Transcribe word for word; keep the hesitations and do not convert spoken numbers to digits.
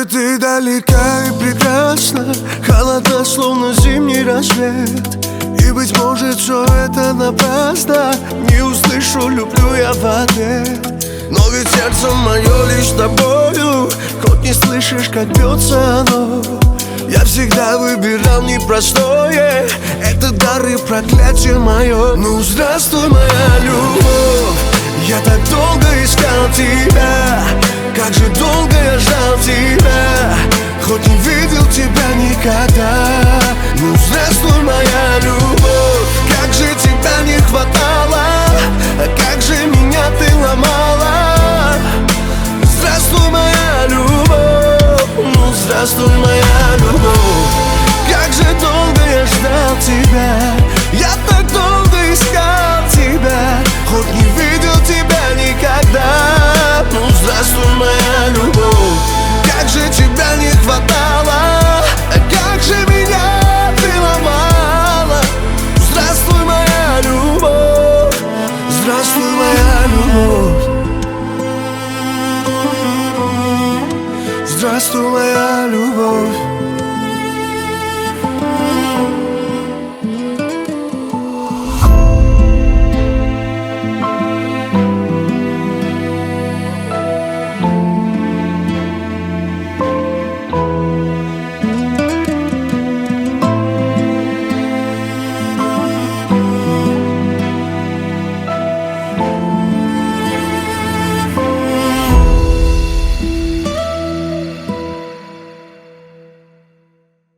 Где ты далека и прекрасна, холодна, словно зимний рассвет. И, быть может, все это напрасно, не услышу «люблю» я в ответ. Но ведь сердце мое лишь тобою, хоть не слышишь, как бьется оно. Я всегда выбирал непростое, это дар и проклятие мое. Ну здравствуй, моя любовь, я так долго искал тебя, как же долго я ждал тебя, хоть не видел тебя никогда. Ну здравствуй, моя